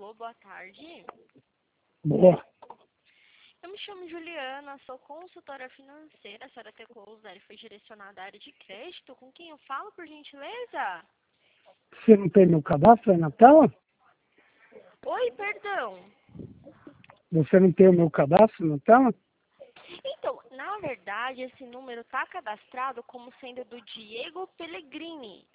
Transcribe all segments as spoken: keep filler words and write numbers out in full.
Alô, boa tarde. Boa. Eu me chamo Juliana, sou consultora financeira. A senhora tecou e foi direcionada à área de crédito. Com quem eu falo, por gentileza? Você não tem meu cadastro aí na tela? Oi, perdão. Você não tem o meu cadastro na tela? Então, na verdade, esse número está cadastrado como sendo do Diego Pellegrini.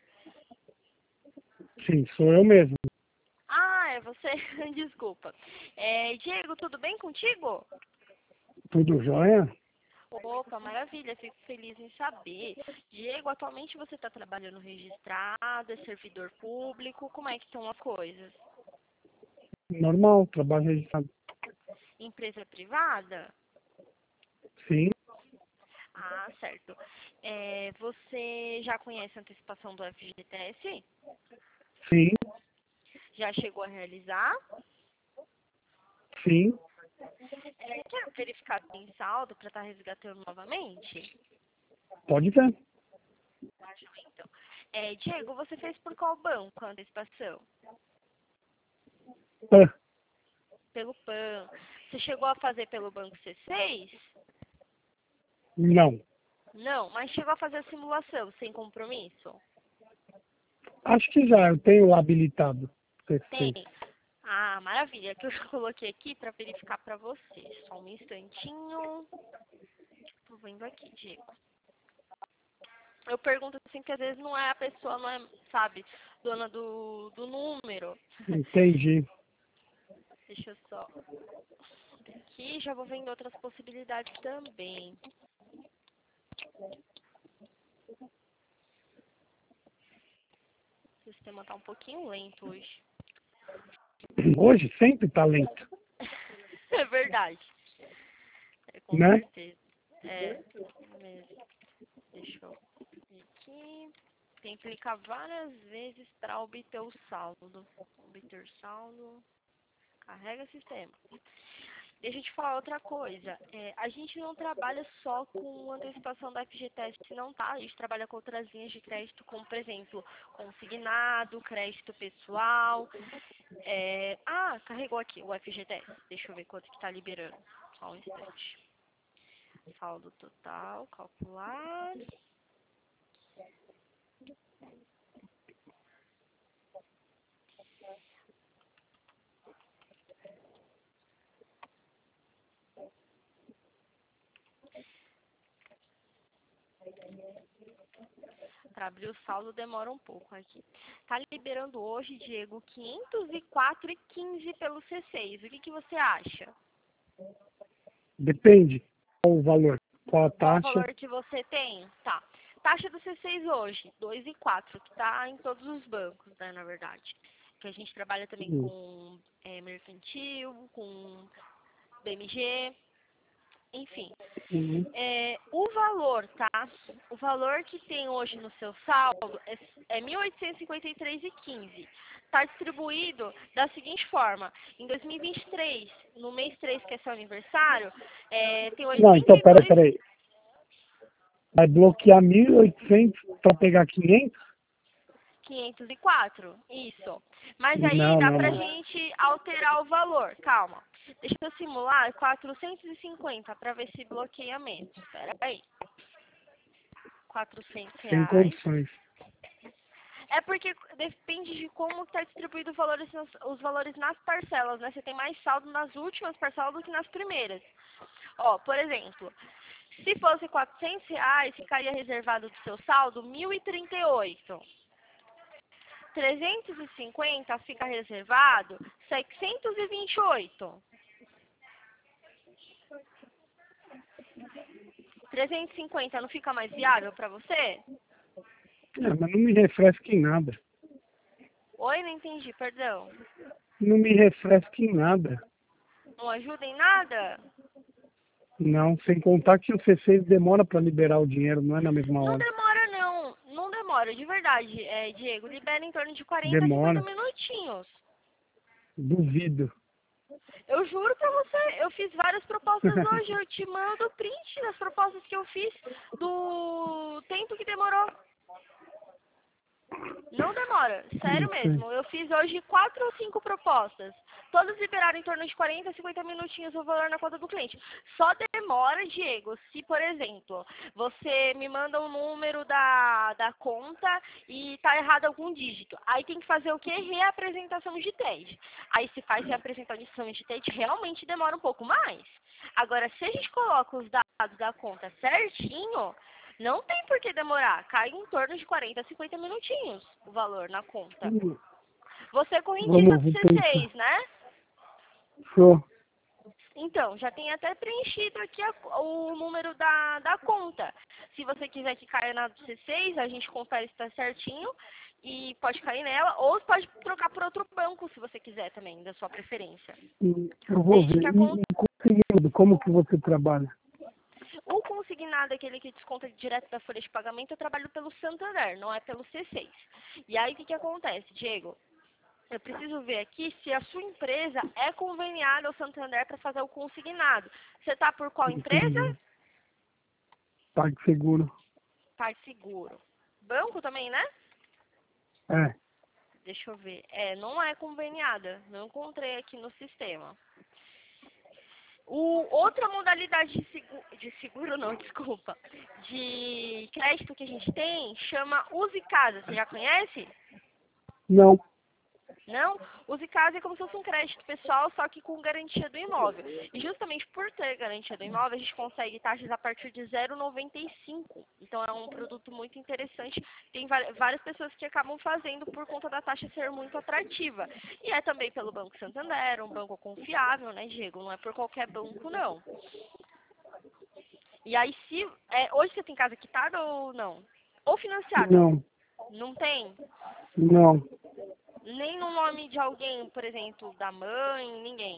Sim, sou eu mesmo. Ah, é você? Desculpa. É, Diego, tudo bem contigo? Tudo jóia? Opa, maravilha, fico feliz em saber. Diego, atualmente você está trabalhando registrado, é servidor público, como é que estão as coisas? Normal, trabalho registrado. Empresa privada? Sim, Ah, certo. É, você já conhece a antecipação do F G T S? sim, Já chegou a realizar? sim. É, quer verificar se tem saldo para estar resgatando novamente? Pode ver. Então, é, Diego, você fez por qual banco a antecipação? Ah, Pelo PAN. Você chegou a fazer pelo banco C seis? não. Não, mas chegou a fazer a simulação sem compromisso? Acho que já, eu tenho habilitado. C Tem. seis. Ah, maravilha, que eu já coloquei aqui para verificar para você. Só um instantinho. Tô vendo aqui, Diego. Eu pergunto assim, que às vezes não é a pessoa, não é, sabe, dona do, do número. Entendi. Deixa eu só ver aqui, já vou vendo outras possibilidades também. O sistema tá um pouquinho lento hoje. Hoje sempre tá lento, É verdade. É, com né? certeza. É, mesmo. Deixa eu ver aqui. Tem que clicar várias vezes para obter o saldo. Obter saldo. Carrega sistema. Deixa eu te falar outra coisa. É, a gente não trabalha só com antecipação da F G T S, não, tá? A gente trabalha com outras linhas de crédito, como, por exemplo, consignado, crédito pessoal. É... Ah, carregou aqui o F G T S. Deixa eu ver quanto que tá liberando. Só um instante. Saldo total, calcular. Para abrir o saldo demora um pouco aqui. Tá liberando hoje, Diego, quinhentos e quatro e quinze pelo C seis. O que, que você acha? Depende. Qual o valor? Qual a Qual o taxa? valor que você tem? Tá. Taxa do C seis hoje, dois e quatro, que tá em todos os bancos, né, na verdade. Que a gente trabalha também Hum, com é, mercantil, com B M G, enfim. uhum. É, o valor, tá? O valor que tem hoje no seu saldo é, é mil oitocentos e cinquenta e três reais e quinze centavos. Está distribuído da seguinte forma. Em dois mil e vinte e três, no mês três, que é seu aniversário, é, tem Não, oitenta então, e peraí, dois peraí. Vai bloquear mil e oitocentos para pegar quinhentos? quinhentos e quatro, isso. Mas aí Não, dá não, pra não. gente alterar o valor, calma. Deixa eu simular quatrocentos e cinquenta para ver se bloqueia menos. Espera aí. quatrocentos Sem reais. condições. É porque depende de como está distribuído os valores, nas, os valores nas parcelas, né? Você tem mais saldo nas últimas parcelas do que nas primeiras. Ó, por exemplo, se fosse quatrocentos reais, ficaria reservado do seu saldo mil e trinta e oito. trezentos e cinquenta fica reservado seiscentos e vinte e oito. trezentos e cinquenta não fica mais viável para você? É, mas não me refresca em nada. Oi, não entendi, perdão. Não me refresca em nada. Não ajuda em nada? Não, sem contar que o C seis demora para liberar o dinheiro, não é na mesma Não hora. demora, não. Não demora, de verdade, é, Diego. Libera em torno de quarenta a cinquenta Demora. minutinhos. Duvido. Eu juro pra você, eu fiz várias propostas hoje. Eu te mando print das propostas que eu fiz do tempo que demorou. Não demora, sério Não sei. mesmo. Eu fiz hoje quatro ou cinco propostas. Todas liberaram em torno de quarenta, cinquenta minutinhos o valor na conta do cliente. Só demora, Diego, se, por exemplo, você me manda um número da, da conta e tá errado algum dígito. Aí tem que fazer o quê? Reapresentação de T E D. Aí se faz reapresentação de T E D, realmente demora um pouco mais. Agora, se a gente coloca os dados da conta certinho, não tem por que demorar. Cai em torno de quarenta, cinquenta minutinhos o valor na conta. Você é correntista Vamos, do vou C pensar. seis, né? Sou. Então, já tem até preenchido aqui a- o número da, da conta. Se você quiser que caia na do C seis, a gente confere se está certinho e pode cair nela. Ou pode trocar por outro banco, se você quiser também, da sua preferência. E eu vou Desde ver. que a E, conta... e consignado, como que você trabalha? O consignado, aquele que desconta direto da folha de pagamento, eu trabalho pelo Santander, não é pelo C seis. E aí, o que, que acontece, Diego? Eu preciso ver aqui se a sua empresa é conveniada ao Santander para fazer o consignado. Você está por qual empresa? PagSeguro. PagSeguro. Banco também, né? É. Deixa eu ver. É, não é conveniada. Não encontrei aqui no sistema. O, outra modalidade de seguro, de seguro não, desculpa, de crédito que a gente tem chama Use Casa. Você já conhece? Não. Não? Use Casa é como se fosse um crédito pessoal, só que com garantia do imóvel. E justamente por ter garantia do imóvel, a gente consegue taxas a partir de zero vírgula noventa e cinco. Então é um produto muito interessante. Tem várias pessoas que acabam fazendo por conta da taxa ser muito atrativa. E é também pelo Banco Santander, um banco confiável, né, Diego? Não é por qualquer banco, não. E aí, se é, hoje você tem casa quitada ou não? Ou financiada? Não. Não tem? Não. Nem no nome de alguém, por exemplo, da mãe, ninguém.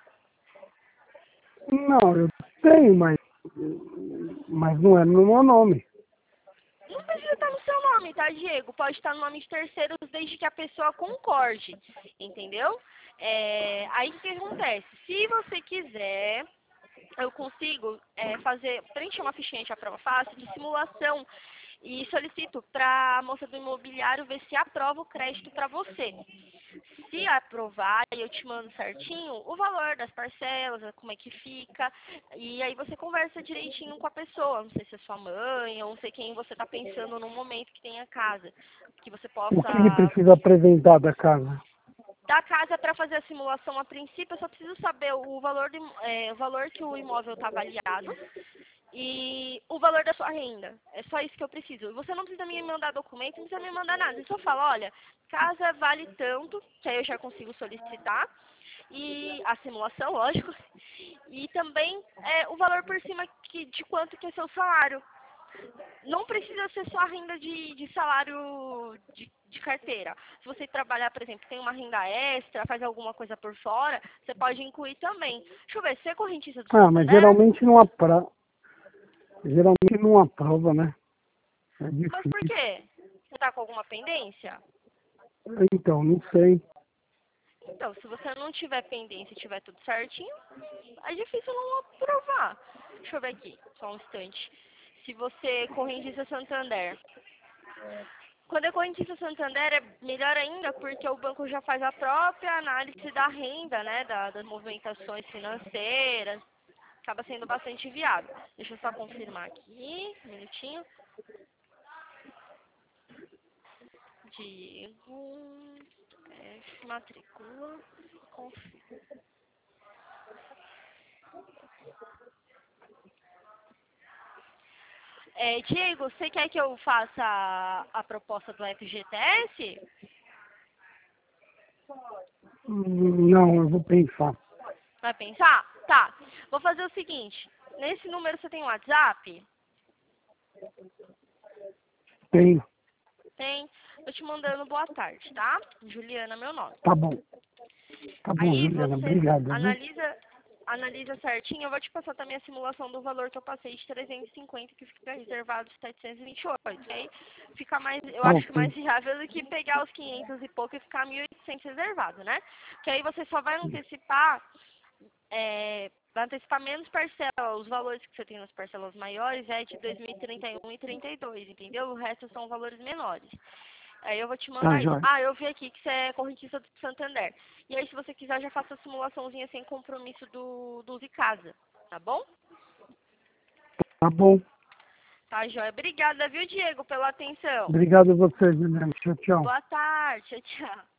Não, eu tenho, mas, mas não é no meu nome. Não precisa estar no seu nome, tá, Diego? Pode estar no nome de terceiros desde que a pessoa concorde, entendeu? É, aí o que acontece? Se você quiser, eu consigo é, fazer, preencher uma fichinha de prova fácil de simulação e solicito para a moça do imobiliário ver se aprova o crédito para você. Se aprovar, eu te mando certinho o valor das parcelas, como é que fica, e aí você conversa direitinho com a pessoa, não sei se é sua mãe, ou não sei quem você está pensando no momento que tem a casa, que você O que ele possa precisa apresentar da casa? da casa para fazer a simulação. A princípio, eu só preciso saber o valor, do, é, o valor que o imóvel está avaliado e o valor da sua renda. É só isso que eu preciso. Você não precisa me mandar documento, não precisa me mandar nada. Você só fala, olha, casa vale tanto, que aí eu já consigo solicitar, e a simulação, lógico, e também é, o valor por cima que, de quanto que é seu salário. Não precisa ser só a renda de, de salário de, de carteira. Se você trabalhar, por exemplo, tem uma renda extra, faz alguma coisa por fora, você pode incluir também. Deixa eu ver, você é correntista do Ah, mas Santander? geralmente não aprova. Geralmente não aprova, né? É Mas por difícil. quê? Você tá com alguma pendência? Então, não sei. Então, se você não tiver pendência e tiver tudo certinho, é difícil não aprovar. Deixa eu ver aqui, só um instante. Se você é correntista Santander. Quando é correntista Santander é melhor ainda porque o banco já faz a própria análise da renda, né, da, das movimentações financeiras. Acaba sendo bastante viável. Deixa eu só confirmar aqui, um minutinho. Diego, F, matrícula, confirma. É, Diego, você quer que eu faça a, a proposta do F G T S? Hum, Não, eu vou pensar. Vai pensar? Tá. Vou fazer o seguinte. Nesse número você tem um WhatsApp? Tenho. Tem. Tô te mandando boa tarde, tá? Juliana, meu nome. Tá bom. Tá bom, Aí Juliana. você Obrigado, viu? analisa, analisa certinho. Eu vou te passar também a simulação do valor que eu passei de trezentos e cinquenta, que fica reservado de setecentos e vinte e oito. Aí fica mais, eu Tá acho que mais ok. viável do que pegar os quinhentos e pouco e ficar mil e oitocentos reservado, né? Que aí você só vai antecipar, é, vai antecipar menos parcelas. Os valores que você tem nas parcelas maiores é de dois mil e trinta e um e trinta e dois, entendeu? O resto são valores menores. Aí eu vou te Tá, mandar isso. joia. Ah, eu vi aqui que você é correntista do Santander. E aí, se você quiser, eu já faço a simulaçãozinha sem compromisso do, do Uzi Casa. Tá bom? Tá bom. Tá, joia. Obrigada, viu, Diego, pela atenção. Obrigado a você, Juliana. Tchau, tchau. Boa tarde. Tchau, tchau.